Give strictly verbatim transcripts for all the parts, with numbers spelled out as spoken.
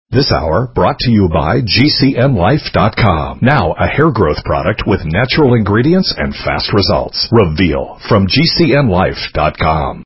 This hour brought to you by G C N Life dot com. Now a hair growth product with natural ingredients and fast results. Reveal from G C N Life dot com.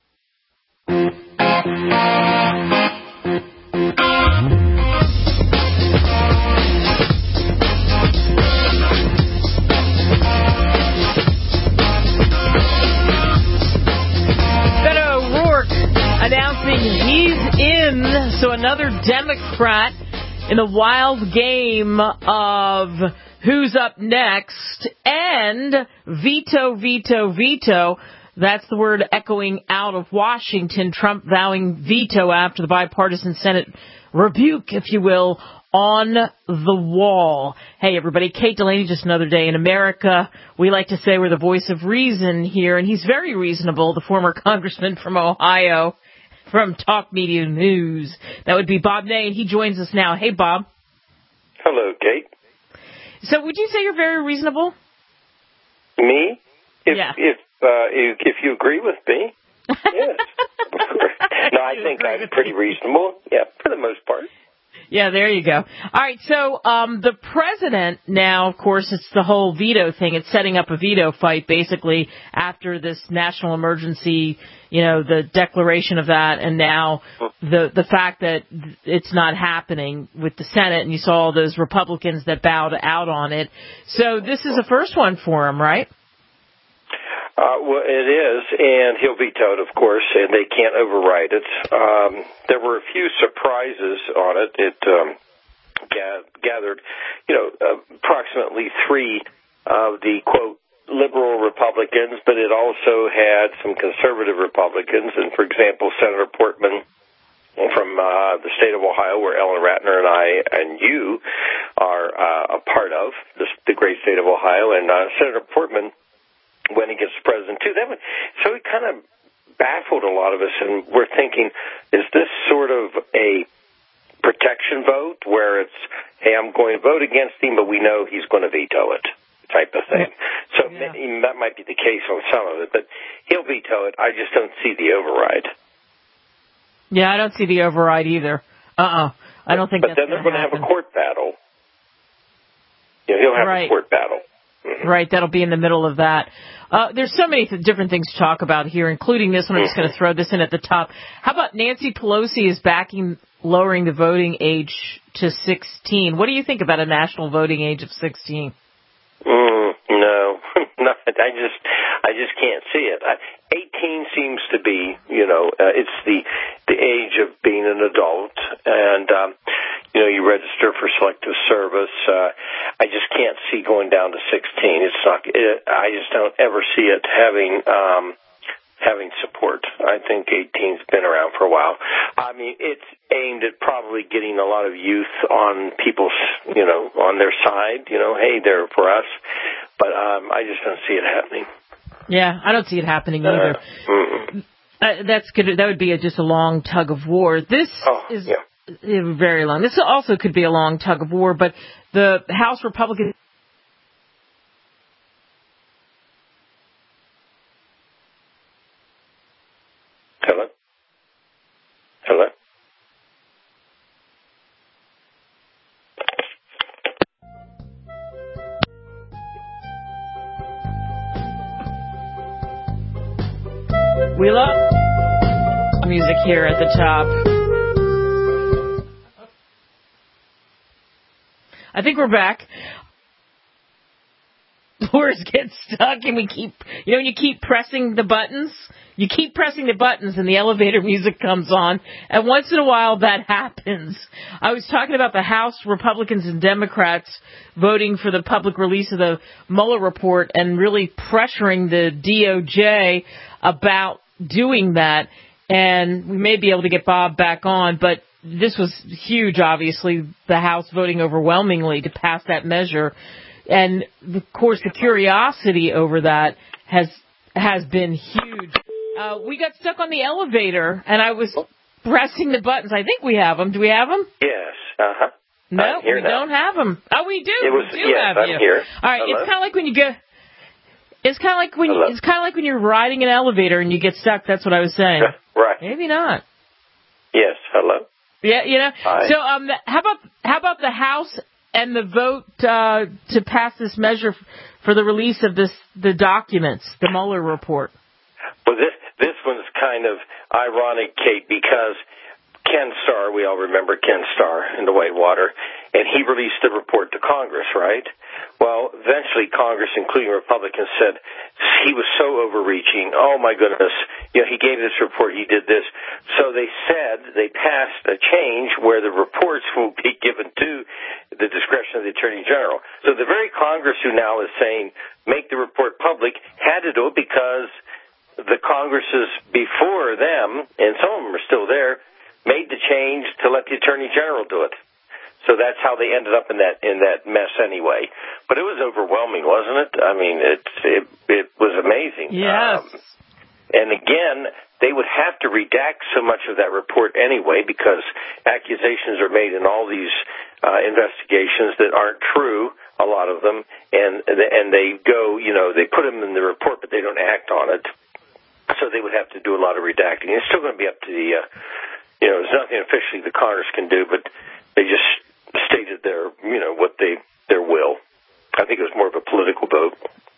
Announcing he's in, so another Democrat in the wild game of who's up next, and veto, veto, veto. That's the word echoing out of Washington, Trump vowing veto after the bipartisan Senate rebuke, if you will, on the wall. Hey, everybody, Kate Delaney, just another day in America. We like to say we're the voice of reason here, and he's very reasonable, the former congressman from Ohio. From Talk Media News. That would be Bob Ney, and he joins us now. Hey, Bob. Hello, Kate. So would you say you're very reasonable? Me? If, yeah. If, uh, if, if you agree with me, yes. No, I think I'm pretty reasonable. Yeah, for the most part. Yeah, there you go. All right, so um, the president now, of course, it's the whole veto thing. It's setting up a veto fight, basically, after this national emergency, you know, the declaration of that, and now the the fact that it's not happening with the Senate, and you saw all those Republicans that bowed out on it. So this is a first one for him, right? Uh, well, it is, and he'll veto it, of course, and they can't override it. Um, there were a few surprises on it. It um, ga- gathered, you know, uh, approximately three of the, quote, liberal Republicans, but it also had some conservative Republicans, and, for example, Senator Portman from uh, the state of Ohio, where Ellen Ratner and I and you are uh, a part of, the, the great state of Ohio, and uh, Senator Portman when he gets president, too. That would, so it kind of baffled a lot of us, and we're thinking, is this sort of a protection vote where it's, hey, I'm going to vote against him, but we know he's going to veto it type of thing. So yeah. That might be the case on some of it, but he'll veto it. I just don't see the override. Yeah, I don't see the override either. Uh-uh. I don't think but that's then they're going to happen. have a court battle. You know, he'll have right. a court battle. Mm-hmm. Right, that'll be in the middle of that. Uh, there's so many th- different things to talk about here, including this one. I'm just going to throw this in at the top. How about Nancy Pelosi is backing lowering the voting age to sixteen? What do you think about a national voting age of sixteen? Mm, no, no, I just, I just can't see it. I, eighteen seems to be, you know, uh, it's the the age of being an adult, and um, you know, you register for selective service. Uh, I just can't see going down to sixteen. It's not. It, I just don't ever see it having um, having support. I think eighteen's been around for a while. I mean, it's aimed at probably getting a lot of youth on people's, you know, on their side. You know, hey, they're for us. But um, I just don't see it happening. Yeah, I don't see it happening either. Uh, uh, that's good. That would be a, just a long tug of war. This oh, is yeah. very long. This also could be a long tug of war, but the House Republicans. Hello? Hello? We love music here at the top. I think we're back. Doors get stuck and we keep, you know, when you keep pressing the buttons, you keep pressing the buttons and the elevator music comes on. And once in a while that happens. I was talking about the House Republicans and Democrats voting for the public release of the Mueller report and really pressuring the D O J about doing that. And we may be able to get Bob back on, but this was huge, obviously, the House voting overwhelmingly to pass that measure. And, of course, the curiosity over that has has been huge. Uh, we got stuck on the elevator, and I was pressing the buttons. I think we have them. Do we have them? Yes. Uh-huh. No, we now. don't have them. Oh, we do. It was, we do yes, have I'm you. here. All right. Hello? It's kind of like when you go. It's kind of like when you, it's kind of like when you're riding an elevator and you get stuck. That's what I was saying. Right. Maybe not. Yes. Hello. Yeah, you know. I, so, um, how about how about the House and the vote uh, to pass this measure for the release of this the documents, the Mueller report? Well, this this one's kind of ironic, Kate, because Ken Starr, we all remember Ken Starr in the Whitewater, and he released the report to Congress, right? Well, eventually Congress, including Republicans, said he was so overreaching. Oh, my goodness. You know, he gave this report, he did this. So they said they passed a change where the reports will be given to the discretion of the Attorney General. So the very Congress who now is saying make the report public had to do it because the Congresses before them, and some of them are still there, made the change to let the Attorney General do it. So that's how they ended up in that in that mess anyway. But it was overwhelming, wasn't it? I mean, it it, it was amazing. Yes. Um, and again, they would have to redact so much of that report anyway because accusations are made in all these uh, investigations that aren't true, a lot of them, and and they go, you know, they put them in the report, but they don't act on it. So they would have to do a lot of redacting. It's still going to be up to the, uh, you know, there's nothing officially the Congress can do, but they just stated their, you know, what they, their will. I think it was more of a political vote.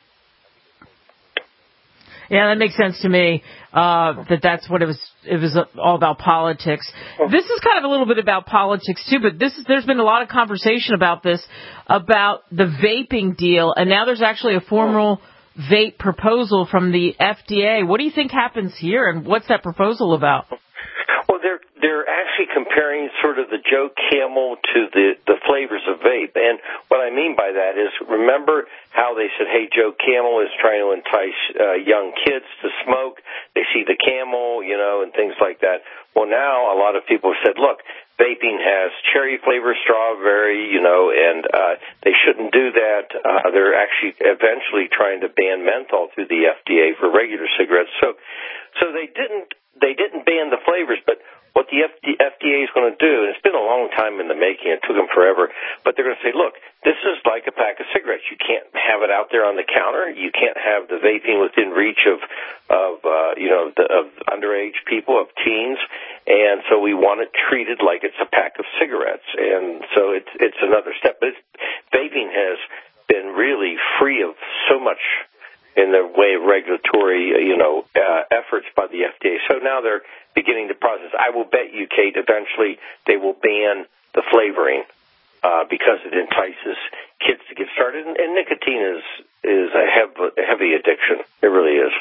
Yeah, that makes sense to me, uh, that that's what it was, it was all about politics. This is kind of a little bit about politics too, but this is, there's been a lot of conversation about this, about the vaping deal, and now there's actually a formal vape proposal from the F D A. What do you think happens here, and what's that proposal about? Well, they're they're actually comparing sort of the Joe Camel to the, the flavors of vape. And what I mean by that is, remember how they said, hey, Joe Camel is trying to entice uh, young kids to smoke. They see the camel, you know, and things like that. Well, now a lot of people said, look, vaping has cherry flavor, strawberry, you know, and uh, they shouldn't do that. Uh, they're actually eventually trying to ban menthol through the F D A for regular cigarettes. So, so they didn't they didn't ban the flavors, but what the F D A is going to do, and it's been a long time in the making, it took them forever, but they're going to say, look, this is like a pack of cigarettes. You can't have it out there on the counter. You can't have the vaping within reach of, of uh, you know, the, of underage people, of teens, and so we want it treated like it's a pack of cigarettes. And so it's it's another step. But it's, vaping has been really free of so much in the way of regulatory, you know, uh, efforts by the F D A. So now they're beginning the process. I will bet you, Kate, eventually they will ban the flavoring uh, because it entices kids to get started. And, and nicotine is is a, hev- a heavy addiction. It really is.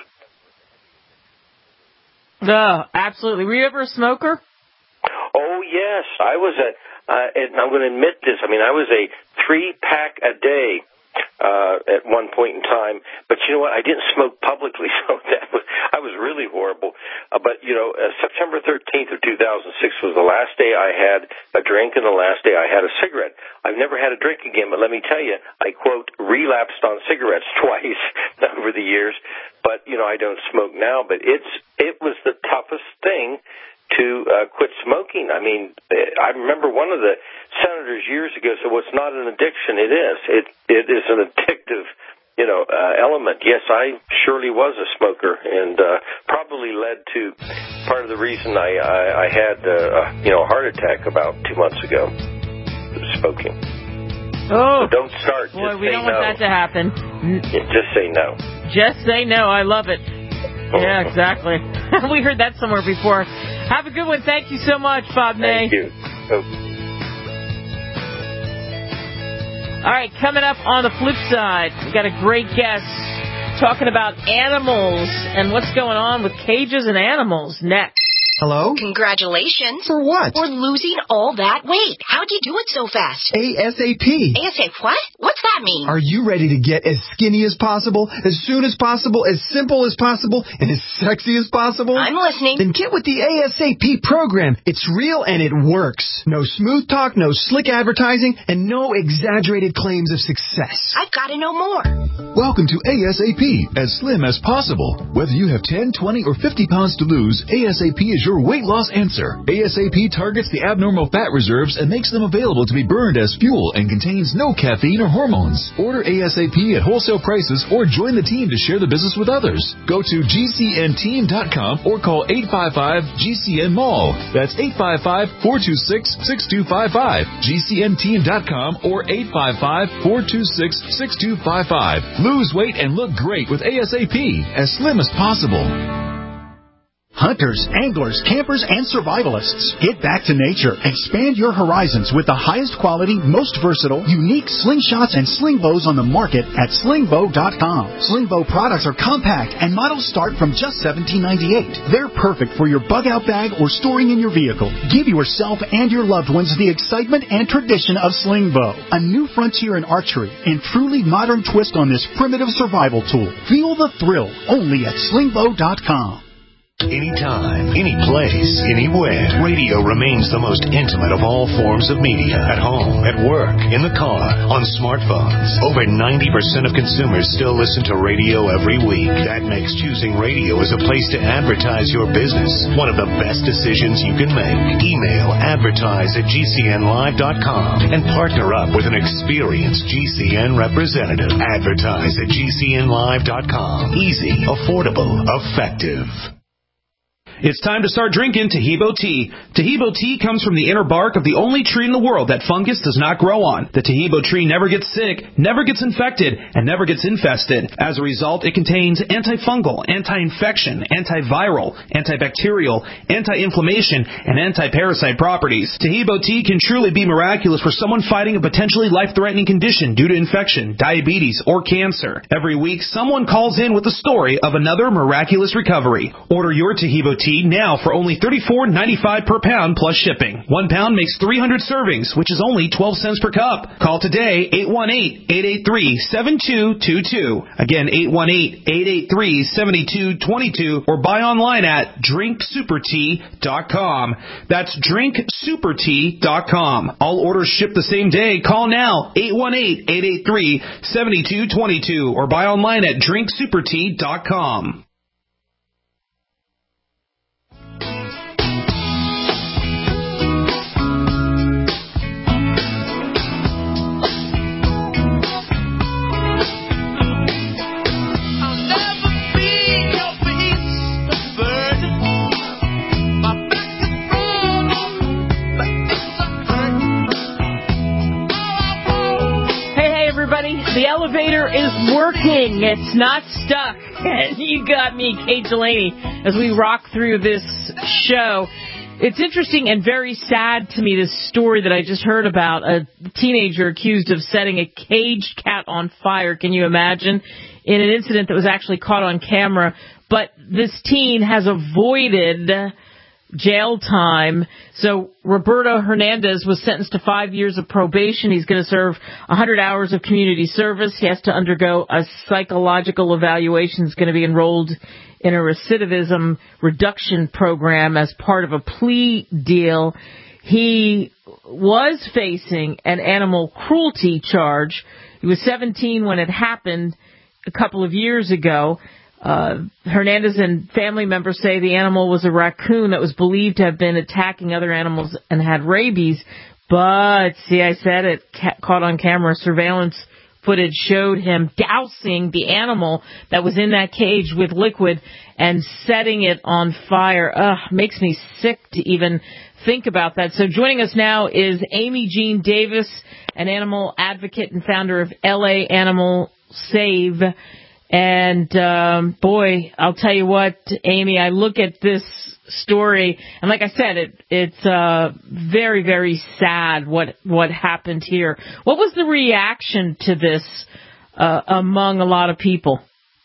Oh, absolutely. Were you ever a smoker? Oh, yes. I was a, uh, and I'm going to admit this, I mean, I was a three-pack a day Uh, at one point in time, but you know what? I didn't smoke publicly, so that was I was really horrible. Uh, but you know, uh, September thirteenth of two thousand six was the last day I had a drink, and the last day I had a cigarette. I've never had a drink again, but let me tell you, I quote relapsed on cigarettes twice over the years. But you know, I don't smoke now. But it's it was the toughest thing to uh, quit smoking. I mean, I remember one of the senators years ago said, well, it's not an addiction. It is. It It is an addictive, you know, uh, element. Yes, I surely was a smoker, and uh, probably led to part of the reason I, I, I had, uh, you know, a heart attack about two months ago, smoking. Oh. So don't start. Boy, Just we say don't no. want that to happen. Just say no. Just say no. I love it. Yeah, exactly. We heard that somewhere before. Have a good one. Thank you so much, Bob Ney. Thank you. Oh. All right, coming up on the flip side, we got a great guest talking about animals and what's going on with cages and animals next. Hello? Congratulations. For what? For losing all that weight. How'd you do it so fast? ASAP. ASAP what? What's that mean? Are you ready to get as skinny as possible, as soon as possible, as simple as possible, and as sexy as possible? I'm listening. Then get with the ASAP program. It's real and it works. No smooth talk, no slick advertising, and no exaggerated claims of success. I've got to know more. Welcome to ASAP, as slim as possible. Whether you have ten, twenty, or fifty pounds to lose, ASAP is your weight loss answer. ASAP targets the abnormal fat reserves and makes them available to be burned as fuel and contains no caffeine or hormones. Order ASAP at wholesale prices or join the team to share the business with others. Go to G C N team dot com or call eight five five G C N mall. That's eight five five, four two six, six two five five. G C N team dot com or eight five five, four two six, six two five five. Lose weight and look great with ASAP, as slim as possible. Hunters, anglers, campers, and survivalists, get back to nature. Expand your horizons with the highest quality, most versatile, unique slingshots and sling bows on the market at sling bow dot com. Sling bow products are compact and models start from just seventeen ninety-eight. They're perfect for your bug out bag or storing in your vehicle. Give yourself and your loved ones the excitement and tradition of sling bow, a new frontier in archery and truly modern twist on this primitive survival tool. Feel the thrill only at sling bow dot com. Anytime, any place, anywhere, radio remains the most intimate of all forms of media. At home, at work, in the car, on smartphones. Over ninety percent of consumers still listen to radio every week. That makes choosing radio as a place to advertise your business one of the best decisions you can make. Email advertise at G C N live dot com and partner up with an experienced G C N representative. Advertise at G C N live dot com. Easy, affordable, effective. It's time to start drinking Taheebo tea. Taheebo tea comes from the inner bark of the only tree in the world that fungus does not grow on. The Taheebo tree never gets sick, never gets infected, and never gets infested. As a result, it contains antifungal, anti-infection, antiviral, antibacterial, anti-inflammation, and anti-parasite properties. Taheebo tea can truly be miraculous for someone fighting a potentially life-threatening condition due to infection, diabetes, or cancer. Every week, someone calls in with a story of another miraculous recovery. Order your Taheebo tea now for only thirty-four ninety-five per pound plus shipping. One pound makes three hundred servings, which is only twelve cents per cup. Call today, eight one eight, eight eight three, seven two two two. Again, eight one eight, eight eight three, seven two two two, or buy online at drink super tea dot com. That's drink super tea dot com. All orders ship the same day. Call now, eight one eight, eight eight three, seven two two two, or buy online at drink super tea dot com. The elevator is working. It's not stuck. And you got me, Kate Delaney, as we rock through this show. It's interesting and very sad to me, this story that I just heard about, a teenager accused of setting a caged cat on fire. Can you imagine? In an incident that was actually caught on camera. But this teen has avoided jail time. So Roberto Hernandez was sentenced to five years of probation. He's going to serve one hundred hours of community service. He has to undergo a psychological evaluation. He's going to be enrolled in a recidivism reduction program as part of a plea deal. He was facing an animal cruelty charge. He was seventeen when it happened a couple of years ago. Uh, Hernandez and family members say the animal was a raccoon that was believed to have been attacking other animals and had rabies. But, see, I said it, ca- caught on camera. Surveillance footage showed him dousing the animal that was in that cage with liquid and setting it on fire. Ugh, makes me sick to even think about that. So joining us now is Amy Jean Davis, an animal advocate and founder of L A Animal Save. And, um, boy, I'll tell you what, Amy, I look at this story, and like I said, it, it's uh, very, very sad what what happened here. What was the reaction to this uh, among a lot of people?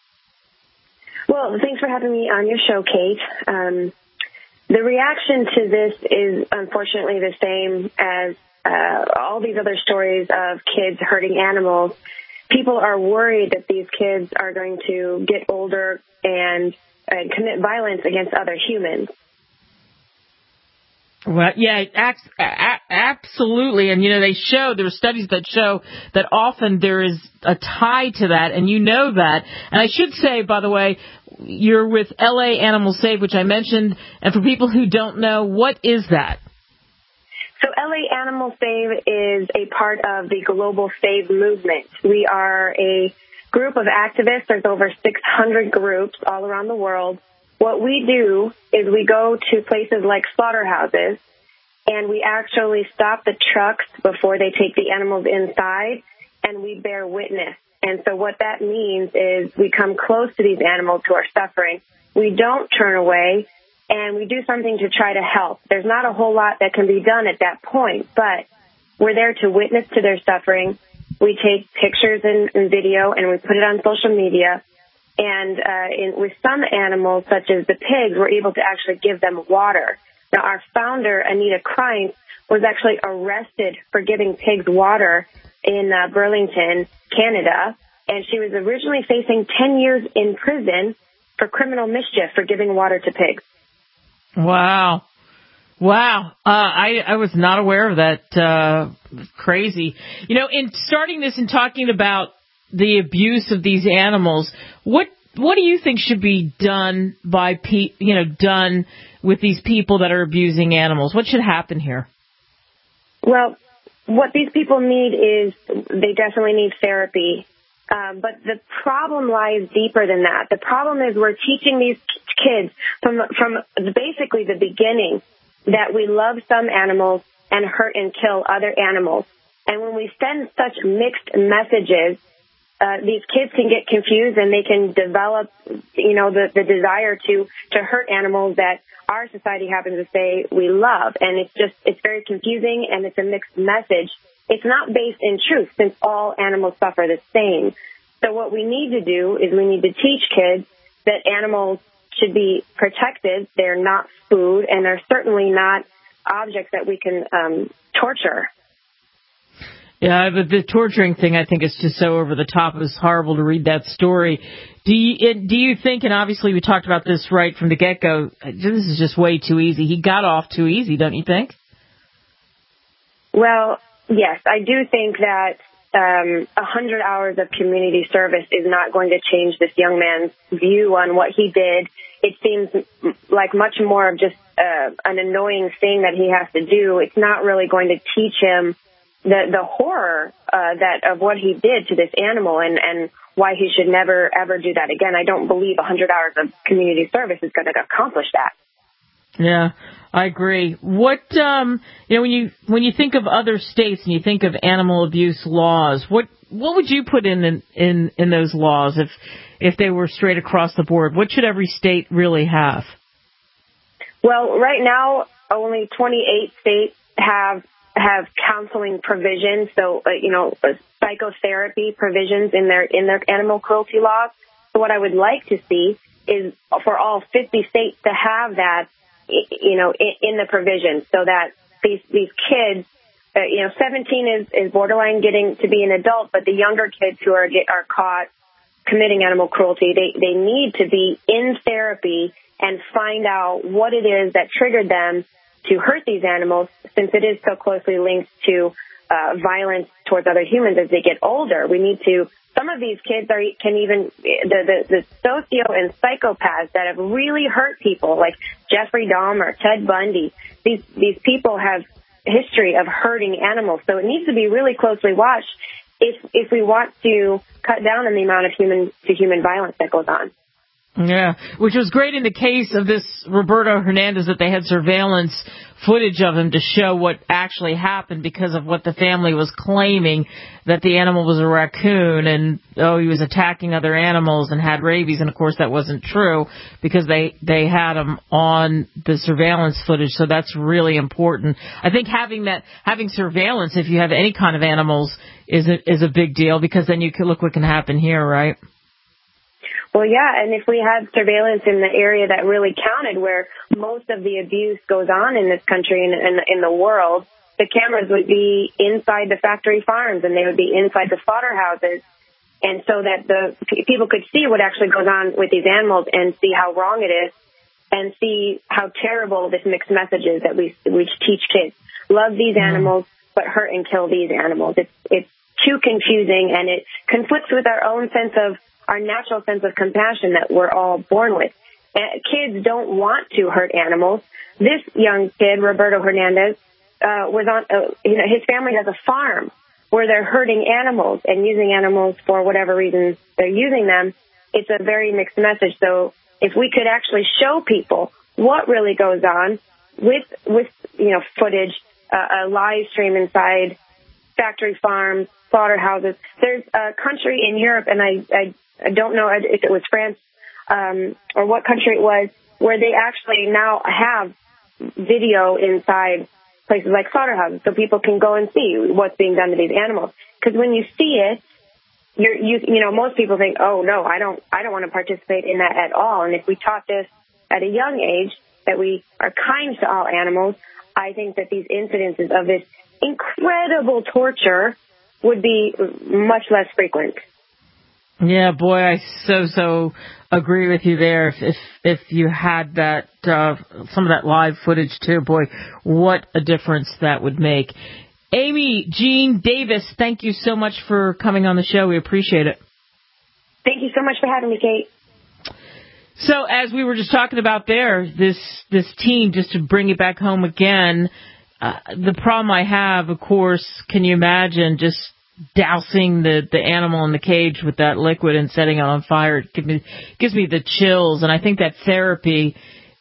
Well, thanks for having me on your show, Kate. Um, the reaction to this is unfortunately the same as uh, all these other stories of kids hurting animals. People are worried that these kids are going to get older and, and commit violence against other humans. Well, yeah, absolutely. And, you know, they show, there are studies that show that often there is a tie to that, and you know that. And I should say, by the way, you're with L A Animal Save, which I mentioned. And for people who don't know, what is that? So L A Animal Save is a part of the Global Save movement. We are a group of activists. There's over six hundred groups all around the world. What we do is we go to places like slaughterhouses, and we actually stop the trucks before they take the animals inside, and we bear witness. And so what that means is we come close to these animals who are suffering. We don't turn away, and we do something to try to help. There's not a whole lot that can be done at that point, but we're there to witness to their suffering. We take pictures and, and video, and we put it on social media. And uh, in, with some animals, such as the pigs, we're able to actually give them water. Now, our founder, Anita Krein, was actually arrested for giving pigs water in uh, Burlington, Canada. And she was originally facing ten years in prison for criminal mischief for giving water to pigs. Wow. Wow. Uh, I, I was not aware of that. Uh, crazy. You know, in starting this and talking about the abuse of these animals, what what do you think should be done by pe- you know done with these people that are abusing animals? What should happen here? Well, what these people need is they definitely need therapy, um, but the problem lies deeper than that. The problem is we're teaching these kids from from basically the beginning that we love some animals and hurt and kill other animals, and when we send such mixed messages, Uh, these kids can get confused and they can develop, you know, the, the desire to, to hurt animals that our society happens to say we love. And it's just, it's very confusing and it's a mixed message. It's not based in truth since all animals suffer the same. So what we need to do is we need to teach kids that animals should be protected. They're not food and they're certainly not objects that we can um, torture. Yeah, but the torturing thing, I think, is just so over the top. It was horrible to read that story. Do you, it, do you think, and obviously we talked about this right from the get-go, this is just way too easy. He got off too easy, don't you think? Well, yes, I do think that um, one hundred hours of community service is not going to change this young man's view on what he did. It seems like much more of just uh, an annoying thing that he has to do. It's not really going to teach him the the horror uh, that of what he did to this animal and, and why he should never, ever do that again. I don't believe one hundred hours of community service is going to accomplish that. Yeah, I agree. What, um, you know, when you when you think of other states and you think of animal abuse laws, what what would you put in in, in, in those laws if if they were straight across the board? What should every state really have? Well, right now, only twenty-eight states have have counseling provisions, so uh, you know, uh, psychotherapy provisions in their in their animal cruelty laws. So what I would like to see is for all fifty states to have that, you know, in, in the provisions, so that these these kids, uh, you know, seventeen is, is borderline getting to be an adult, but the younger kids who are get, are caught committing animal cruelty, they they need to be in therapy and find out what it is that triggered them to hurt these animals, since it is so closely linked to uh, violence towards other humans as they get older. We need to, some of these kids are can even, the, the, the socio and psychopaths that have really hurt people, like Jeffrey Dahmer, Ted Bundy, these, these people have a history of hurting animals. So it needs to be really closely watched if, if we want to cut down on the amount of human to human violence that goes on. Yeah, which was great in the case of this Roberto Hernandez, that they had surveillance footage of him to show what actually happened because of what the family was claiming, that the animal was a raccoon and, oh, he was attacking other animals and had rabies. And, of course, that wasn't true because they, they had him on the surveillance footage. So that's really important. I think having that, having surveillance, if you have any kind of animals, is a, is a big deal, because then you can look what can happen here, right? Well, yeah, and if we had surveillance in the area that really counted, where most of the abuse goes on in this country and in, in the world, the cameras would be inside the factory farms and they would be inside the slaughterhouses, and so that the p- people could see what actually goes on with these animals and see how wrong it is. and see how terrible this mixed message is that we we teach kids. Love these animals, but hurt and kill these animals. It's it's too confusing, and it conflicts with our own sense of, our natural sense of compassion that we're all born with. Uh, kids don't want to hurt animals. This young kid, Roberto Hernandez, uh, was on, uh, you know, his family has a farm where they're hurting animals and using animals for whatever reasons they're using them. It's a very mixed message. So if we could actually show people what really goes on with, with, you know, footage, uh, a live stream inside factory farms, slaughterhouses. There's a country in Europe, and I, I, I don't know if it was France um, or what country it was, where they actually now have video inside places like slaughterhouses, so people can go and see what's being done to these animals. Because when you see it, you're, you you know, most people think, oh no, I don't I don't want to participate in that at all. And if we taught this at a young age, that we are kind to all animals, I think that these incidences of this incredible torture would be much less frequent. Yeah, boy, I so, so agree with you there. If if, if you had that, uh, some of that live footage too, boy, what a difference that would make. Amy Jean Davis, thank you so much for coming on the show. We appreciate it. Thank you so much for having me, Kate. So as we were just talking about there, this, this team, just to bring it back home again, uh, the problem I have, of course, can you imagine just dousing the, the animal in the cage with that liquid and setting it on fire? It gives me, gives me the chills. And I think that therapy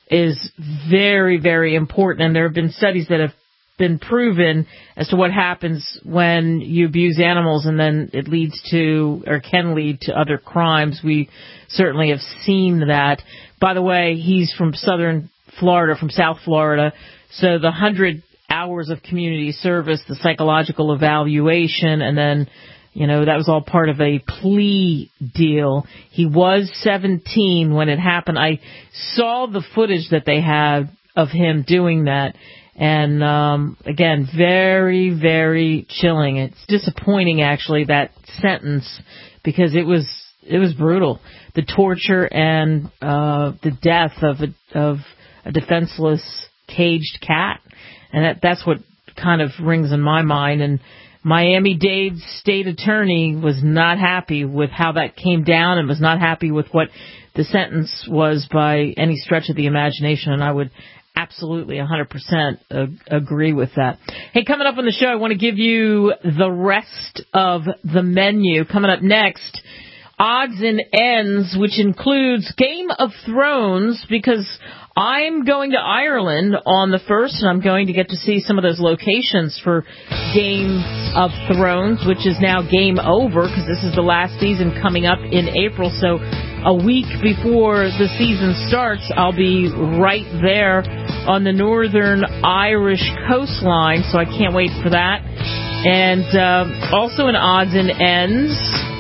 is very, very important. And there have been studies that have been proven as to what happens when you abuse animals, and then it leads to, or can lead to, other crimes. We certainly have seen that. By the way, he's from southern Florida, from South Florida. So the hundred hours of community service, the psychological evaluation, and then, you know, that was all part of a plea deal. He was seventeen when it happened. I saw the footage that they had of him doing that. And, um, again, very, very chilling. It's disappointing, actually, that sentence, because it was, it was brutal. The torture and, uh, the death of a, of a defenseless caged cat. And that, that's what kind of rings in my mind. And Miami-Dade's state attorney was not happy with how that came down, and was not happy with what the sentence was by any stretch of the imagination. And I would absolutely one hundred percent agree with that. Hey, coming up on the show, I want to give you the rest of the menu. Coming up next, odds and ends, which includes Game of Thrones, because I'm going to Ireland on the first, and I'm going to get to see some of those locations for Game of Thrones, which is now game over, because this is the last season coming up in April. So a week before the season starts, I'll be right there on the northern Irish coastline, so I can't wait for that. And uh, also in odds and ends,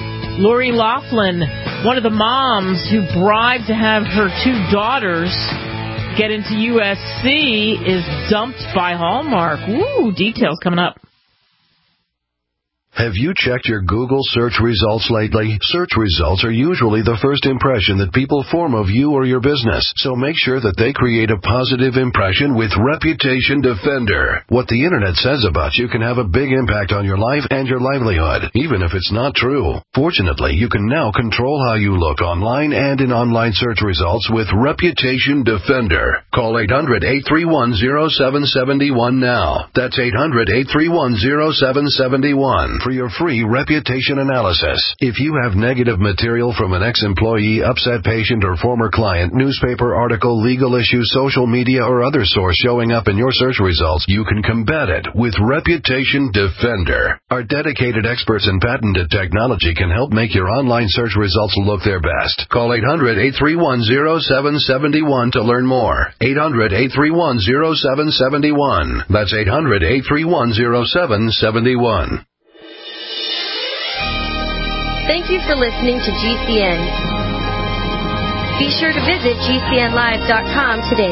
Lori Loughlin, one of the moms who bribed to have her two daughters get into U S C, is dumped by Hallmark. Woo, details coming up. Have you checked your Google search results lately? Search results are usually the first impression that people form of you or your business, so make sure that they create a positive impression with Reputation Defender. What the Internet says about you can have a big impact on your life and your livelihood, even if it's not true. Fortunately, you can now control how you look online and in online search results with Reputation Defender. Call eight hundred, eight three one, zero seven seven one now. That's eight hundred, eight three one, zero seven seven one. For your free reputation analysis. If you have negative material from an ex-employee, upset patient, or former client, newspaper article, legal issue, social media, or other source showing up in your search results, you can combat it with Reputation Defender. Our dedicated experts in patented technology can help make your online search results look their best. Call eight hundred, eight three one, zero seven seven one to learn more. eight hundred, eight three one, zero seven seven one. That's eight hundred, eight three one, zero seven seven one. Thank you for listening to G C N. Be sure to visit G C N live dot com today.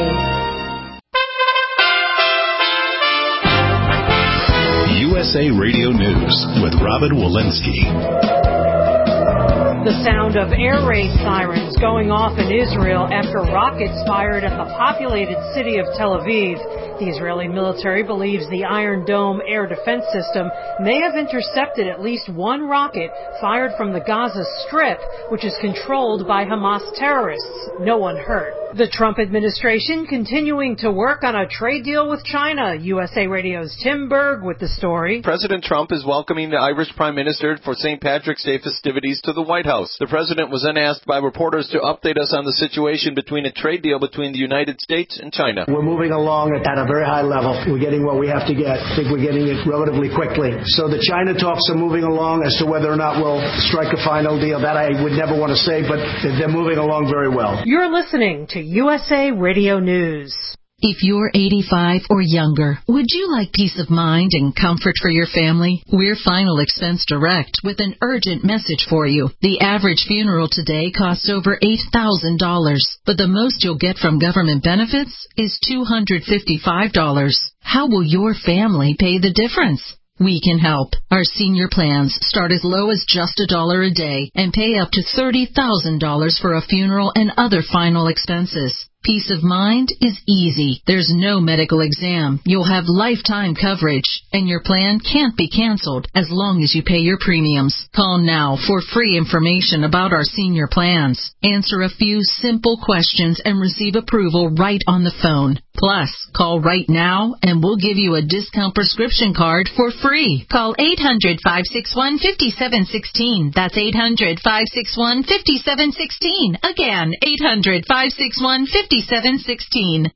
U S A Radio News with Robin Walensky. The sound of air raid sirens going off in Israel after rockets fired at the populated city of Tel Aviv. The Israeli military believes the Iron Dome air defense system may have intercepted at least one rocket fired from the Gaza Strip, which is controlled by Hamas terrorists. No one hurt. The Trump administration continuing to work on a trade deal with China. U S A Radio's Tim Berg with the story. President Trump is welcoming the Irish Prime Minister for Saint Patrick's Day festivities to the White House. The president was then asked by reporters to update us on the situation between a trade deal between the United States and China. We're moving along at a very high level. We're getting what we have to get. I think we're getting it relatively quickly. So the China talks are moving along. As to whether or not we'll strike a final deal, that I would never want to say, but they're moving along very well. You're listening to U S A Radio News. If you're eighty-five or younger, would you like peace of mind and comfort for your family? We're Final Expense Direct with an urgent message for you. The average funeral today costs over eight thousand dollars, but the most you'll get from government benefits is two hundred fifty-five dollars. How will your family pay the difference? We can help. Our senior plans start as low as just a dollar a day and pay up to thirty thousand dollars for a funeral and other final expenses. Peace of mind is easy. There's no medical exam. You'll have lifetime coverage, and your plan can't be canceled as long as you pay your premiums. Call now for free information about our senior plans. Answer a few simple questions and receive approval right on the phone. Plus, call right now and we'll give you a discount prescription card for free. Call eight hundred, five six one, five seven one six. That's eight hundred, five six one, five seven one six. Again, eight hundred, five six one, five seven one six.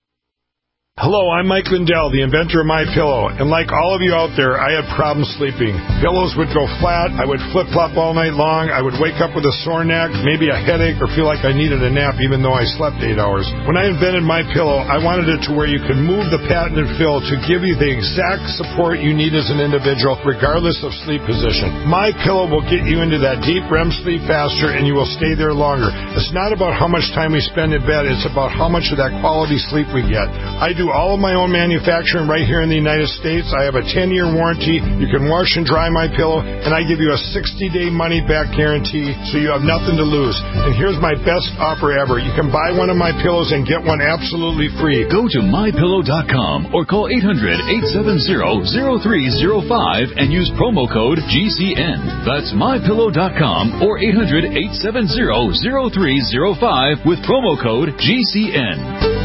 Hello, I'm Mike Lindell, the inventor of MyPillow, and like all of you out there, I had problems sleeping. Pillows would go flat, I would flip-flop all night long, I would wake up with a sore neck, maybe a headache, or feel like I needed a nap even though I slept eight hours. When I invented MyPillow, I wanted it to where you could move the patented fill to give you the exact support you need as an individual, regardless of sleep position. MyPillow will get you into that deep R E M sleep faster, and you will stay there longer. It's not about how much time we spend in bed, it's about how much of that quality sleep we get. I do all of my own manufacturing right here in the United States. I have a ten-year warranty. You can wash and dry my pillow, and I give you a sixty-day money-back guarantee, so you have nothing to lose. And here's my best offer ever. You can buy one of my pillows and get one absolutely free. Go to my pillow dot com or call eight hundred, eight seven zero, zero three zero five and use promo code G C N. That's my pillow dot com or eight hundred, eight seven zero, zero three zero five with promo code G C N.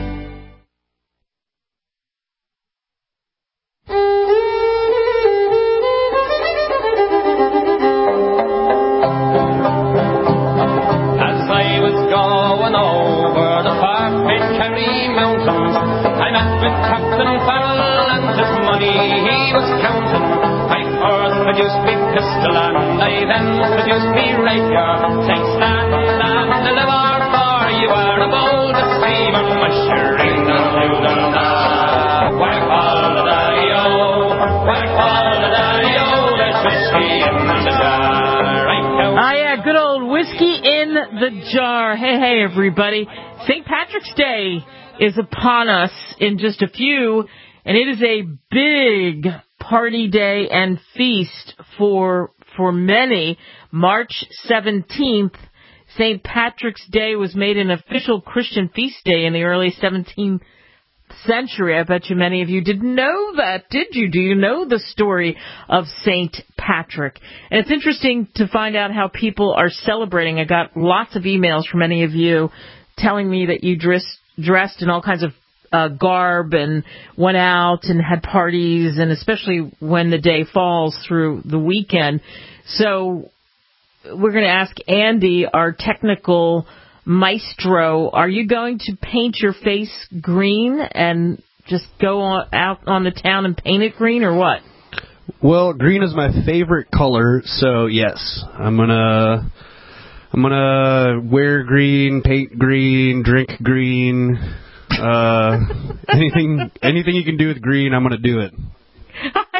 Hey, hey, everybody. Saint Patrick's Day is upon us in just a few, and it is a big party day and feast for for many. March seventeenth, Saint Patrick's Day was made an official Christian feast day in the early seventeenth century. I bet you many of you didn't know that, did you? Do you know the story of Saint Patrick? And it's interesting to find out how people are celebrating. I got lots of emails from many of you telling me that you dress, dressed in all kinds of uh, garb and went out and had parties, and especially when the day falls through the weekend. So we're going to ask Andy, our technical maestro, are you going to paint your face green and just go on, out on the town and paint it green, or what? Well, green is my favorite color, so yes, I'm gonna I'm gonna wear green, paint green, drink green, uh, anything anything you can do with green, I'm gonna do it. I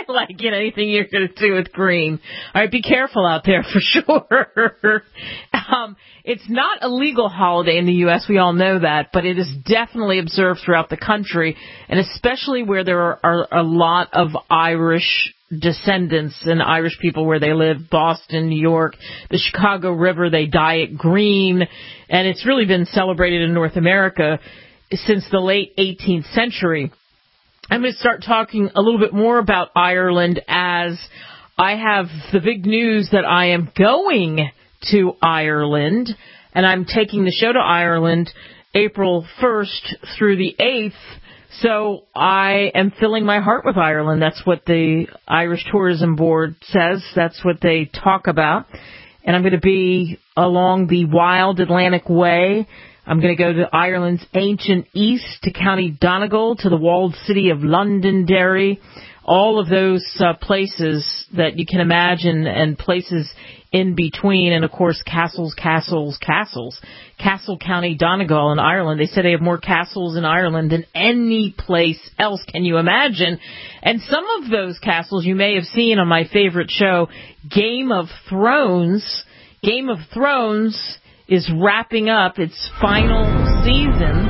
liking anything you're going to do with green. All right, be careful out there for sure. um, it's not a legal holiday in the U S, we all know that, but it is definitely observed throughout the country, and especially where there are, are a lot of Irish descendants and Irish people where they live, Boston, New York, the Chicago River, they dye it green, and it's really been celebrated in North America since the late eighteenth century. I'm going to start talking a little bit more about Ireland as I have the big news that I am going to Ireland, and I'm taking the show to Ireland April first through the eighth. So I am filling my heart with Ireland. That's what the Irish Tourism Board says. That's what they talk about. And I'm going to be along the Wild Atlantic Way. I'm going to go to Ireland's ancient east, to County Donegal, to the walled city of Londonderry, all of those uh, places that you can imagine, and places in between, and of course castles, castles, castles. Castle County Donegal in Ireland. They say they have more castles in Ireland than any place else. Can you imagine? And some of those castles you may have seen on my favorite show, Game of Thrones. Game of Thrones is wrapping up its final season.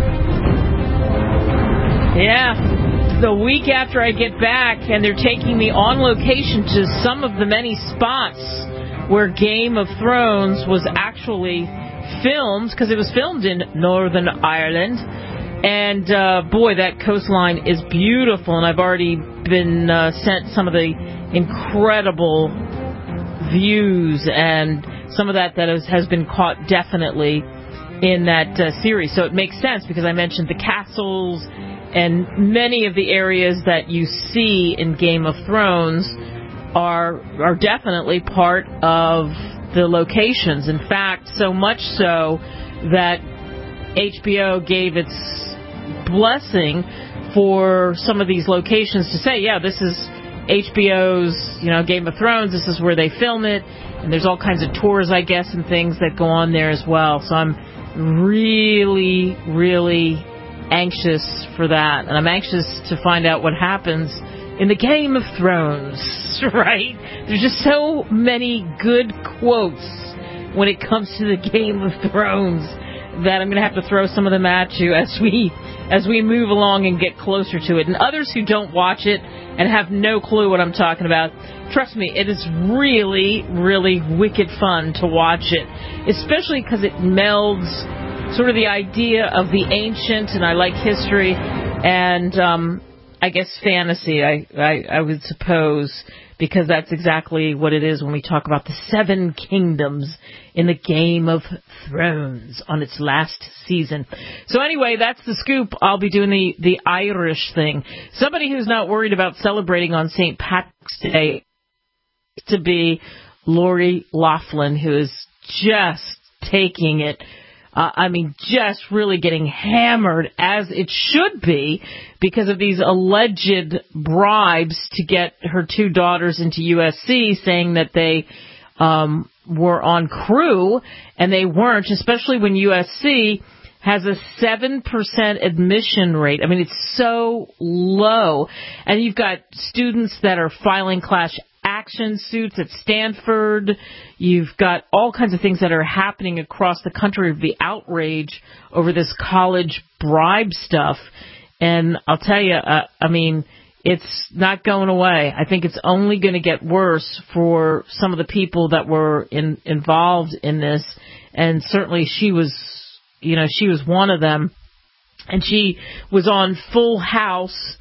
Yeah. The week after I get back, and they're taking me on location to some of the many spots where Game of Thrones was actually filmed, because it was filmed in Northern Ireland. And, uh, boy, that coastline is beautiful, and I've already been uh, sent some of the incredible views and some of that that has, has been caught definitely in that uh, series. So it makes sense, because I mentioned the castles, and many of the areas that you see in Game of Thrones are are definitely part of the locations. In fact, so much so that H B O gave its blessing for some of these locations to say, yeah, this is H B O's, you know, Game of Thrones, this is where they film it, and there's all kinds of tours, I guess, and things that go on there as well. So I'm really, really anxious for that, and I'm anxious to find out what happens in the Game of Thrones, right? There's just so many good quotes when it comes to the Game of Thrones that I'm going to have to throw some of them at you as we as we move along and get closer to it. And others who don't watch it and have no clue what I'm talking about, trust me, it is really, really wicked fun to watch it, especially because it melds sort of the idea of the ancient, and I like history, and um, I guess fantasy, I, I, I would suppose, because that's exactly what it is when we talk about the Seven Kingdoms in the Game of Thrones on its last season. So anyway, that's the scoop. I'll be doing the, the Irish thing. Somebody who's not worried about celebrating on Saint Patrick's Day to be Lori Loughlin, who is just taking it. Uh, I mean, just really getting hammered, as it should be, because of these alleged bribes to get her two daughters into U S C, saying that they um, were on crew, and they weren't, especially when U S C has a seven percent admission rate. I mean, it's so low. And you've got students that are filing class action suits at Stanford. You've got all kinds of things that are happening across the country of the outrage over this college bribe stuff. And I'll tell you, uh, I mean, it's not going away. I think it's only going to get worse for some of the people that were in, involved in this. And certainly she was, you know, she was one of them. And she was on Full House,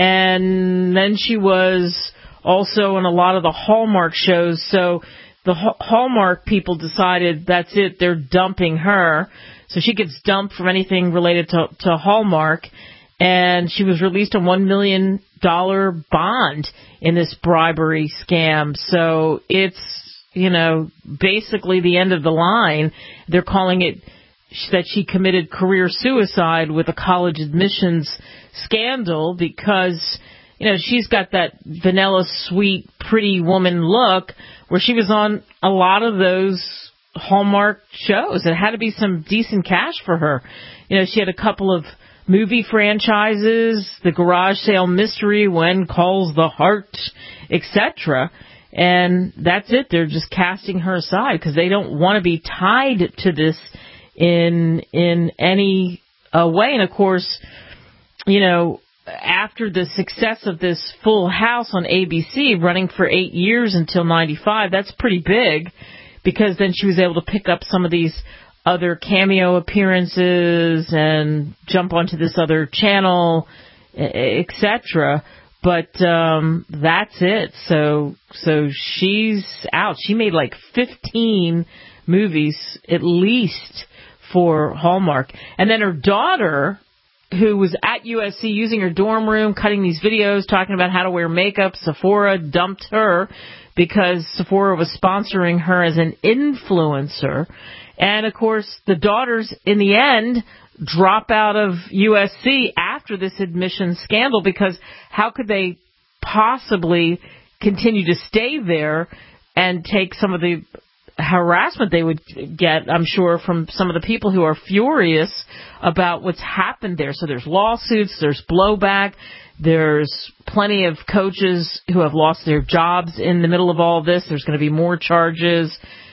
and then she was also in a lot of the Hallmark shows. So the Hallmark people decided that's it, they're dumping her. So she gets dumped from anything related to, to Hallmark. And she was released on one million dollars bond in this bribery scam. So it's, you know, basically the end of the line. They're calling it that she committed career suicide with a college admissions scandal, because, you know, she's got that vanilla, sweet, pretty woman look where she was on a lot of those Hallmark shows. It had to be some decent cash for her. You know, she had a couple of movie franchises, The Garage Sale Mystery, When Calls the Heart, et cetera. And that's it. They're just casting her aside because they don't want to be tied to this in in any uh, way. And, of course, you know, after the success of this Full House on A B C, running for eight years until ninety-five, that's pretty big because then she was able to pick up some of these other cameo appearances and jump onto this other channel, et cetera. But um, that's it. So so she's out. She made like fifteen movies at least for Hallmark. And then her daughter, who was at U S C using her dorm room, cutting these videos, talking about how to wear makeup, Sephora dumped her because Sephora was sponsoring her as an influencer. And, of course, the daughters, in the end, drop out of U S C after this admission scandal because how could they possibly continue to stay there and take some of the harassment they would get, I'm sure, from some of the people who are furious about what's happened there. So there's lawsuits, there's blowback, there's plenty of coaches who have lost their jobs in the middle of all this. There's going to be more charges,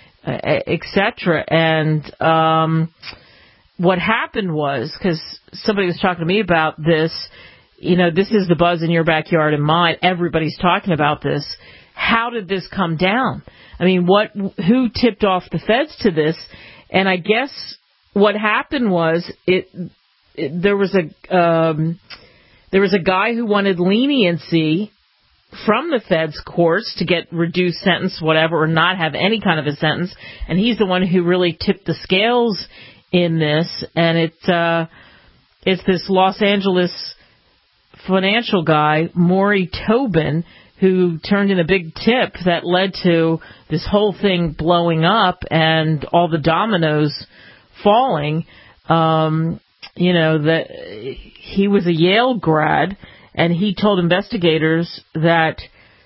et cetera. And um, what happened was, because somebody was talking to me about this, you know, this is the buzz in your backyard and mine. Everybody's talking about this. How did this come down? I mean, what? Who tipped off the feds to this? And I guess what happened was it. it there was a um, there was a guy who wanted leniency from the feds courts to get reduced sentence, whatever, or not have any kind of a sentence, and he's the one who really tipped the scales in this. And it uh, it's this Los Angeles financial guy, Maury Tobin, who turned in a big tip that led to this whole thing blowing up and all the dominoes falling. Um, you know, that he was a Yale grad, and he told investigators that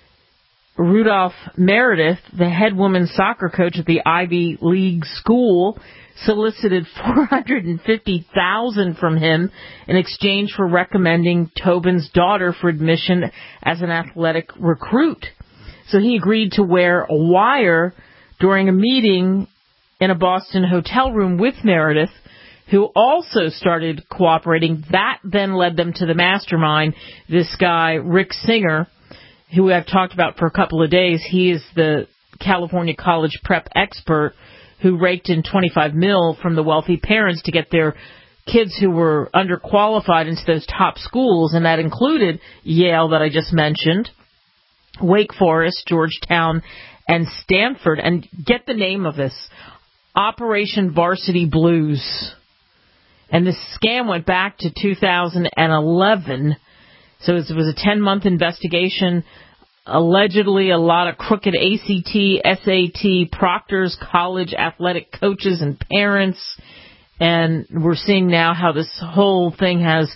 Rudolph Meredith, the head women's soccer coach at the Ivy League school, solicited four hundred fifty thousand dollars from him in exchange for recommending Tobin's daughter for admission as an athletic recruit. So he agreed to wear a wire during a meeting in a Boston hotel room with Meredith, who also started cooperating. That then led them to the mastermind, this guy, Rick Singer, who I've talked about for a couple of days. He is the California college prep expert who raked in twenty-five mil from the wealthy parents to get their kids who were underqualified into those top schools, and that included Yale that I just mentioned, Wake Forest, Georgetown, and Stanford. And get the name of this, Operation Varsity Blues. And this scam went back to two thousand eleven, so it was a ten-month investigation. Allegedly, a lot of crooked A C T, S A T, proctors, college athletic coaches, and parents. And we're seeing now how this whole thing has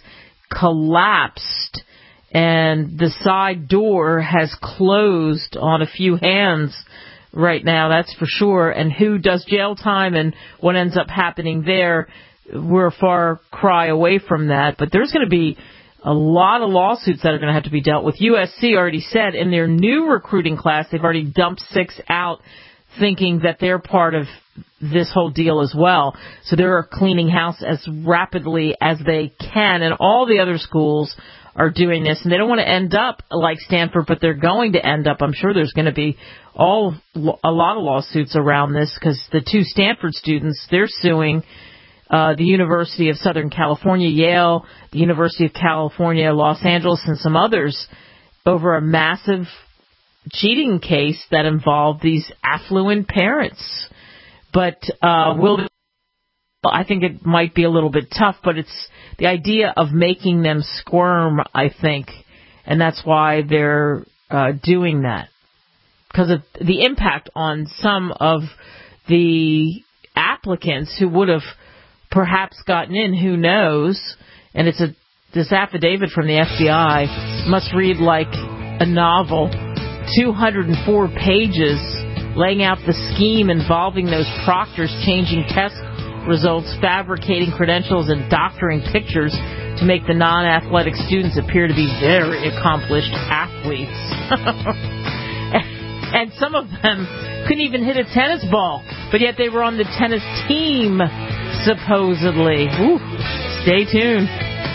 collapsed, and the side door has closed on a few hands right now, that's for sure. And who does jail time and what ends up happening there, we're a far cry away from that. But there's going to be a lot of lawsuits that are going to have to be dealt with. U S C already said in their new recruiting class, they've already dumped six out, thinking that they're part of this whole deal as well. So they're cleaning house as rapidly as they can, and all the other schools are doing this. And they don't want to end up like Stanford, but they're going to end up, I'm sure there's going to be all a lot of lawsuits around this, because the two Stanford students, they're suing Uh, the University of Southern California, Yale, the University of California, Los Angeles, and some others over a massive cheating case that involved these affluent parents. But uh, will I think it might be a little bit tough, but it's the idea of making them squirm, I think, and that's why they're uh, doing that, because of the impact on some of the applicants who would have perhaps gotten in, who knows. And it's a this affidavit from the F B I must read like a novel, two hundred four pages, laying out the scheme involving those proctors changing test results, fabricating credentials, and doctoring pictures to to make the non-athletic students appear to be very accomplished athletes. And some of them couldn't even hit a tennis ball, but yet they were on the tennis team, supposedly. Ooh, stay tuned.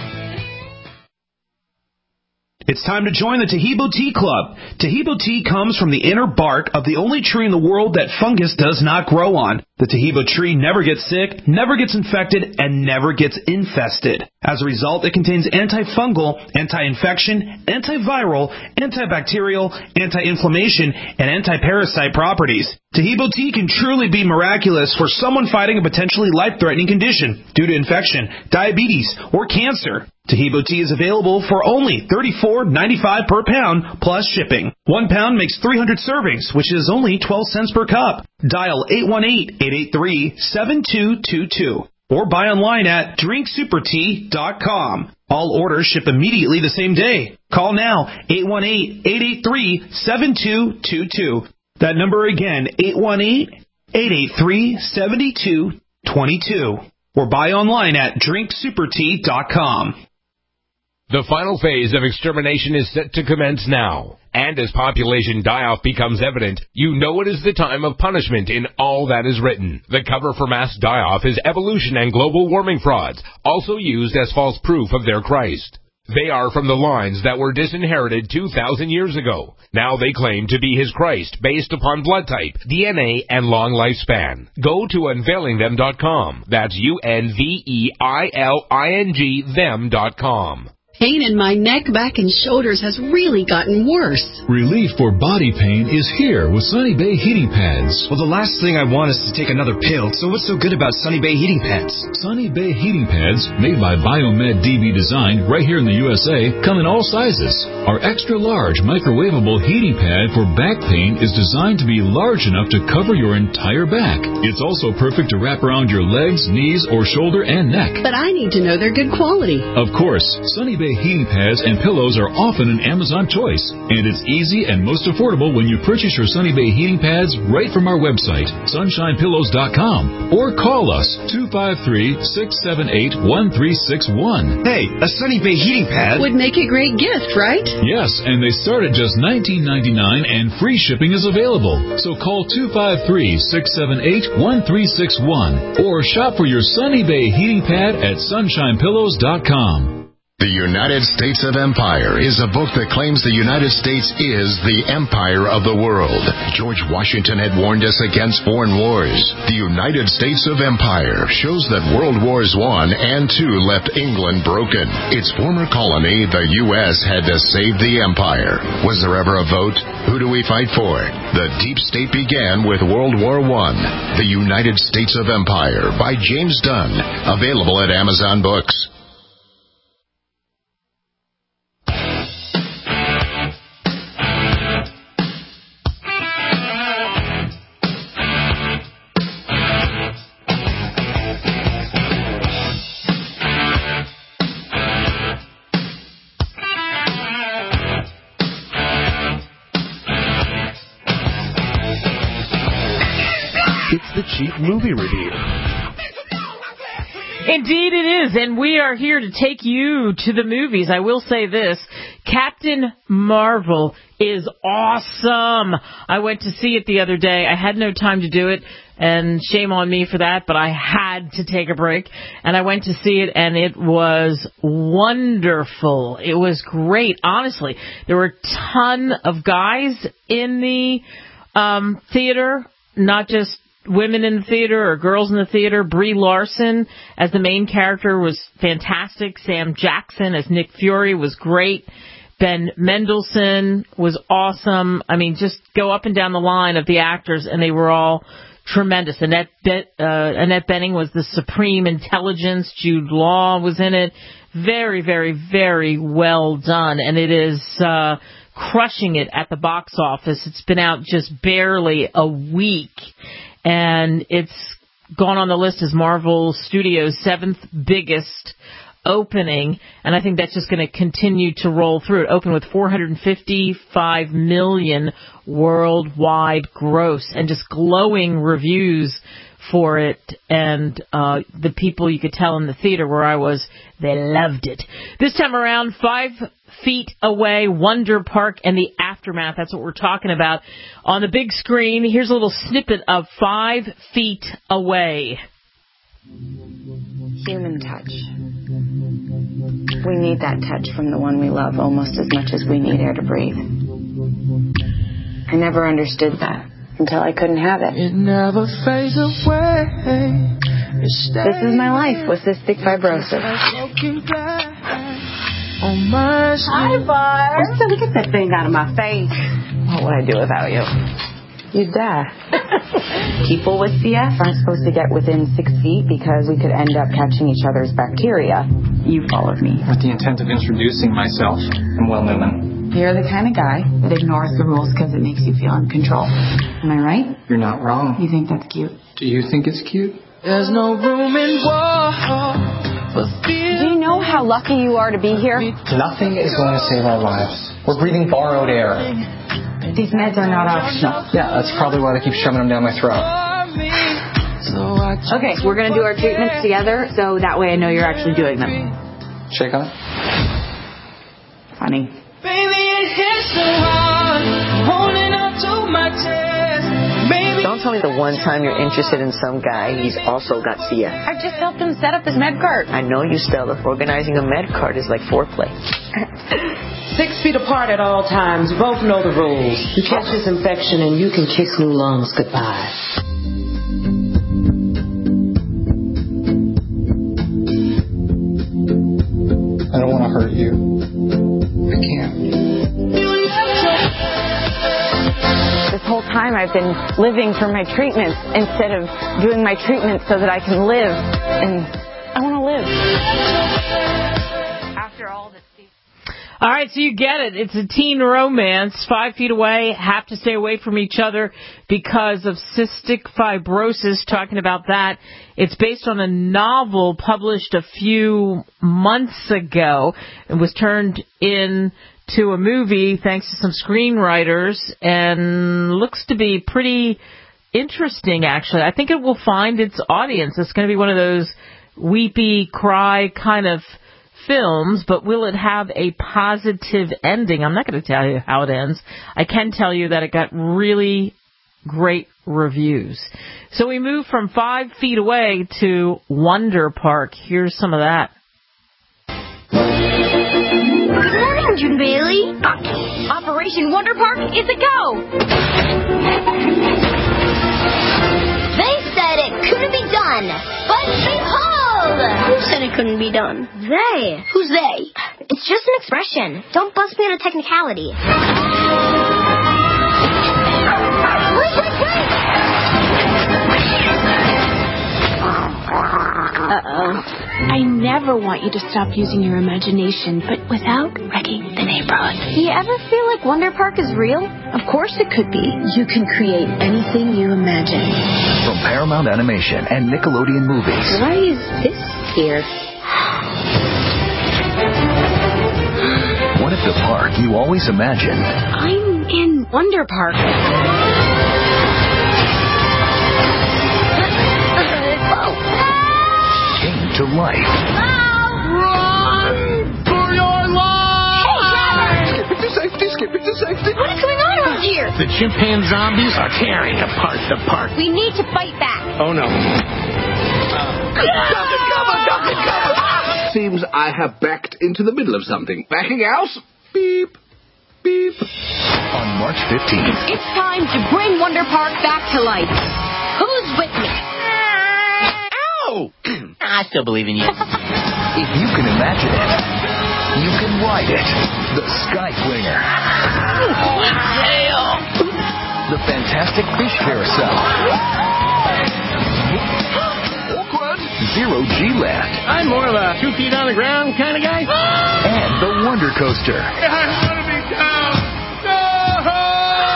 It's time to join the Taheebo Tea Club. Taheebo tea comes from the inner bark of the only tree in the world that fungus does not grow on. The Taheebo tree never gets sick, never gets infected, and never gets infested. As a result, it contains antifungal, anti-infection, antiviral, antibacterial, anti-inflammation, and anti-parasite properties. Taheebo tea can truly be miraculous for someone fighting a potentially life-threatening condition due to infection, diabetes, or cancer. Taheebo tea is available for only thirty-four ninety-five per pound plus shipping. One pound makes three hundred servings, which is only twelve cents per cup. Dial eight one eight, eight eight three, seven two two two or buy online at drink super tea dot com. All orders ship immediately the same day. Call now, eight one eight, eight eight three, seven two two two. That number again, eight one eight, eight eight three, seven two two two. Or buy online at drink super tea dot com. The final phase of extermination is set to commence now. And as population die-off becomes evident, you know it is the time of punishment in all that is written. The cover for mass die-off is evolution and global warming frauds, also used as false proof of their Christ. They are from the lines that were disinherited two thousand years ago. Now they claim to be his Christ based upon blood type, D N A, and long lifespan. Go to unveiling them dot com. That's U N V E I L I N G them dot com. Pain in my neck, back, and shoulders has really gotten worse. Relief for body pain is here with Sunny Bay Heating Pads. Well, the last thing I want is to take another pill, so what's so good about Sunny Bay Heating Pads? Sunny Bay Heating Pads, made by Biomed D B Design right here in the U S A, come in all sizes. Our extra-large microwavable heating pad for back pain is designed to be large enough to cover your entire back. It's also perfect to wrap around your legs, knees, or shoulder and neck. But I need to know they're good quality. Of course, Sunny Bay heating pads and pillows are often an Amazon choice, and it's easy and most affordable when you purchase your Sunny Bay heating pads right from our website, sunshine pillows dot com, or call us two five three, six seven eight, one three six one. Hey, a Sunny Bay heating pad would make a great gift, right? Yes, and they start at just nineteen ninety-nine and free shipping is available. So call two five three, six seven eight, one three six one or shop for your Sunny Bay heating pad at sunshine pillows dot com. The United States of Empire is a book that claims the United States is the empire of the world. George Washington had warned us against foreign wars. The United States of Empire shows that World Wars One and Two left England broken. Its former colony, the U S, had to save the empire. Was there ever a vote? Who do we fight for? The deep state began with World War One. The United States of Empire by James Dunn. Available at Amazon Books. The Cheap Movie Review. Indeed it is, and we are here to take you to the movies. I will say this, Captain Marvel is awesome. I went to see it the other day. I had no time to do it, and shame on me for that, but I had to take a break, and I went to see it, and it was wonderful. It was great, honestly. There were a ton of guys in the um, theater, not just women in the theater or girls in the theater. Brie Larson as the main character was fantastic. Sam Jackson as Nick Fury was great. Ben Mendelsohn was awesome. I mean, just go up and down the line of the actors, and they were all tremendous. Annette, Be- uh, Annette Bening was the Supreme Intelligence. Jude Law was in it. Very, very, very well done, and it is uh, crushing it at the box office. It's been out just barely a week, and it's gone on the list as Marvel Studios' seventh biggest opening, and I think that's just going to continue to roll through. It opened with four hundred fifty-five million dollars worldwide gross, and just glowing reviews for it, and uh, the people, you could tell in the theater where I was, they loved it. This time around, Five Feet Away, Wonder Park, and the Aftermath. That's what we're talking about on the big screen. Here's a little snippet of Five Feet Away. Human touch. We need that touch from the one we love almost as much as we need air to breathe. I never understood that until I couldn't have it. It never fades away. This is my life with cystic fibrosis. Hi, Barb. So get that thing out of my face. What would I do without you? You'd die. People with C F aren't supposed to get within six feet because we could end up catching each other's bacteria. You followed me. With the intent of introducing myself. I'm Will Newman. You're the kind of guy that ignores the rules because it makes you feel in control. Am I right? You're not wrong. You think that's cute? Do you think it's cute? There's no room in war for fear. Do you know how lucky you are to be here? Nothing is going to save our lives. We're breathing borrowed air. These meds are not optional. Yeah, that's probably why they keep shoving them down my throat. Okay, we're going to do our treatments together, so that way I know you're actually doing them. Shake on it. Funny. Baby, it hits so hard, holding up to my chest. Baby. Don't tell me the one time you're interested in some guy, he's also got C F. I just helped him set up his med card. I know you, Stella. Organizing a med card is like foreplay. Six feet apart at all times. You both know the rules. You catch this infection and you can kiss new lungs goodbye. I don't want to hurt you. I can't. This whole time I've been living for my treatments instead of doing my treatments so that I can live. And I want to live. After all this. All right, so you get it. It's a teen romance. Five feet away, have to stay away from each other because of cystic fibrosis. Talking about that. It's based on a novel published a few months ago. It was turned into a movie thanks to some screenwriters and looks to be pretty interesting, actually. I think it will find its audience. It's going to be one of those weepy, cry kind of films, but will it have a positive ending? I'm not going to tell you how it ends. I can tell you that it got really great reviews. So we move from Five Feet Away to Wonder Park. Here's some of that. Good morning, June Bailey. Operation Wonder Park is a go. They said it couldn't be done, but behold! Who said it couldn't be done? They. Who's they? It's just an expression. Don't bust me on a technicality. Wait, wait, wait! Uh-oh. I never want you to stop using your imagination, but without wrecking the neighborhood. Do you ever feel like Wonder Park is real? Of course it could be. You can create anything you imagine. From Paramount Animation and Nickelodeon Movies. Why is this here? What if the park you always imagined? I'm in Wonder Park. Came to life. Run for your life! Hey, Skip it to safety, skip it to safety. what is going on around here? The chimpanzee zombies are tearing apart the park. We need to fight back. Oh no. Duck and cover, duck and cover. Seems I have backed into the middle of something. Backing out? Beep. Beep. On March fifteenth. It's time to bring Wonder Park back to life. Who's with me? Ow! I still believe in you. If you can imagine it, you can ride it. The Sky Flinger. The Fantastic Fish Carousel. Awkward. Zero G Land. I'm more of a two feet on the ground kind of guy. And the Wonder Coaster.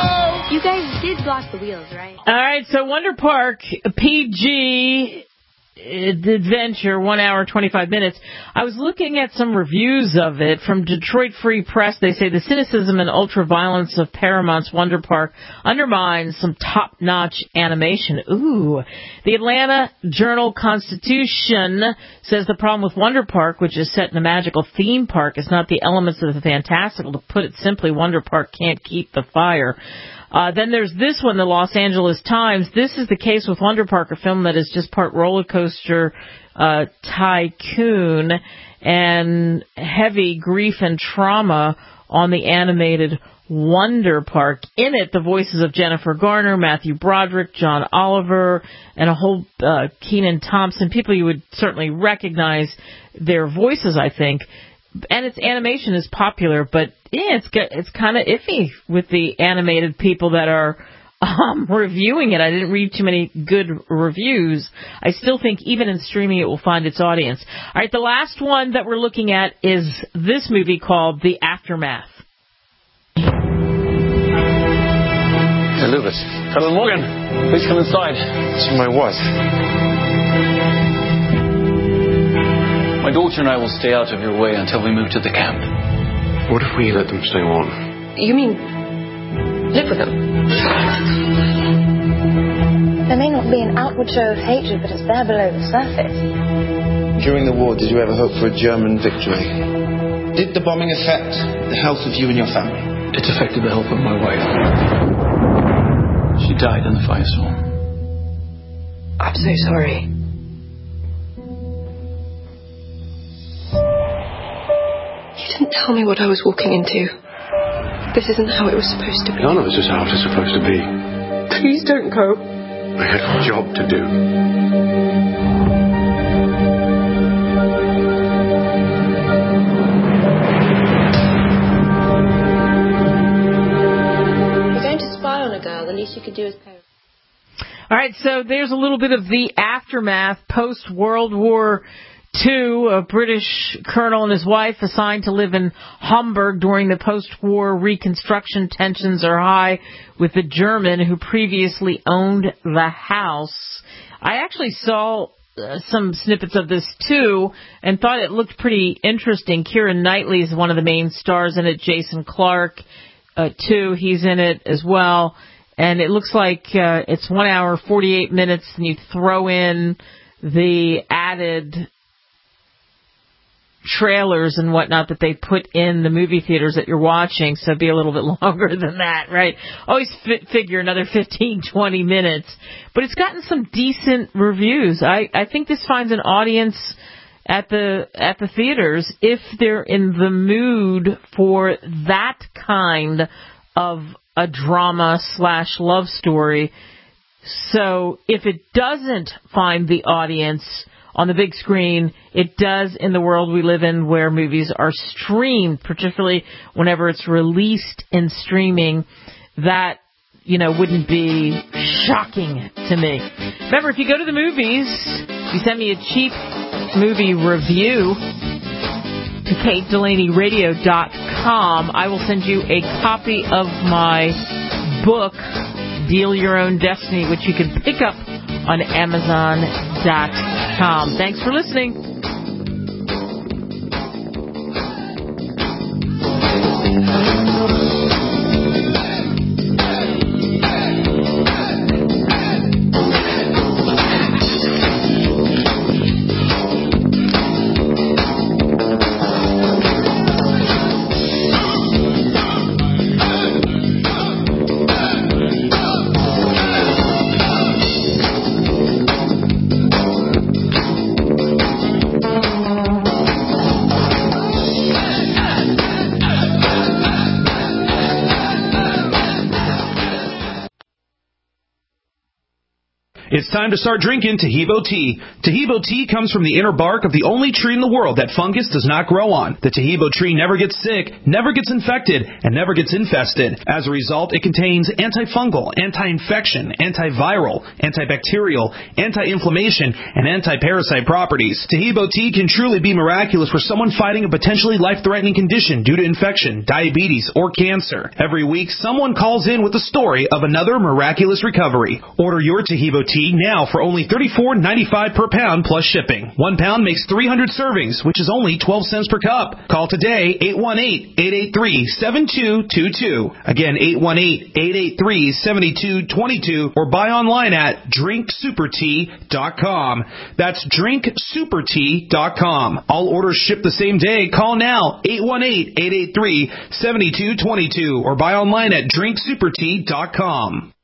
You guys did block the wheels, right? All right, so Wonder Park, P G adventure, one hour, twenty-five minutes. I was looking at some reviews of it from Detroit Free Press. They say the cynicism and ultra-violence of Paramount's Wonder Park undermines some top-notch animation. Ooh. The Atlanta Journal-Constitution says the problem with Wonder Park, which is set in a magical theme park, is not the elements of the fantastical. To put it simply, Wonder Park can't keep the fire. Uh, then there's this one, the Los Angeles Times. This is the case with Wonder Park, a film that is just part roller coaster uh, tycoon and heavy grief and trauma on the animated Wonder Park. In it, the voices of Jennifer Garner, Matthew Broderick, John Oliver, and a whole uh, Kenan Thompson, people you would certainly recognize their voices, I think. And its animation is popular, but yeah, it's it's kind of iffy with the animated people that are um, reviewing it. I didn't read too many good reviews. I still think even in streaming it will find its audience. All right, the last one that we're looking at is this movie called The Aftermath. Hey, Lucas. Colonel Morgan, please come inside. See my wife. My daughter and I will stay out of your way until we move to the camp. What if we let them stay on? You mean live with them? There may not be an outward show of hatred, but it's there below the surface. During the war, did you ever hope for a German victory? Did the bombing affect the health of you and your family? It affected the health of my wife. She died in the firestorm. I'm so sorry. You didn't tell me what I was walking into. This isn't how it was supposed to be. None of this is how it is supposed to be. Please don't go. I had a job to do. You're going to spy on a girl. The least you could do is pay. All right, so there's a little bit of the aftermath post-World War Two, a British colonel and his wife assigned to live in Hamburg during the post-war Reconstruction. Tensions are high with the German who previously owned the house. I actually saw uh, some snippets of this too and thought it looked pretty interesting. Keira Knightley is one of the main stars in it. Jason Clarke, uh, too, he's in it as well. And it looks like uh, it's one hour, forty-eight minutes, and you throw in the added trailers and whatnot that they put in the movie theaters that you're watching, so it'd be a little bit longer than that, right? Always fi- figure another fifteen, twenty minutes. But it's gotten some decent reviews. I, I think this finds an audience at the at the theaters if they're in the mood for that kind of a drama slash love story. So if it doesn't find the audience on the big screen, it does in the world we live in where movies are streamed, particularly whenever it's released in streaming. That, you know, wouldn't be shocking to me. Remember, if you go to the movies, you send me a cheap movie review to kate delaney radio dot com. I will send you a copy of my book, Deal Your Own Destiny, which you can pick up on amazon dot com. Thanks for listening. It's time to start drinking Tahibo tea. Tahibo tea comes from the inner bark of the only tree in the world that fungus does not grow on. The Tahibo tree never gets sick, never gets infected, and never gets infested. As a result, it contains antifungal, anti-infection, antiviral, antibacterial, anti-inflammation, and anti-parasite properties. Tahibo tea can truly be miraculous for someone fighting a potentially life-threatening condition due to infection, diabetes, or cancer. Every week, someone calls in with a story of another miraculous recovery. Order your Tahibo tea Tea now for only thirty-four ninety-five per pound plus shipping. One pound makes three hundred servings, which is only twelve cents per cup. Call today, eight one eight, eight eight three, seven two two two. Again, eight one eight, eight eight three, seven two two two, or buy online at drink super tea dot com. That's drink super tea dot com. All orders ship the same day. Call now, eight one eight, eight eight three, seven two two two, or buy online at drink super tea dot com.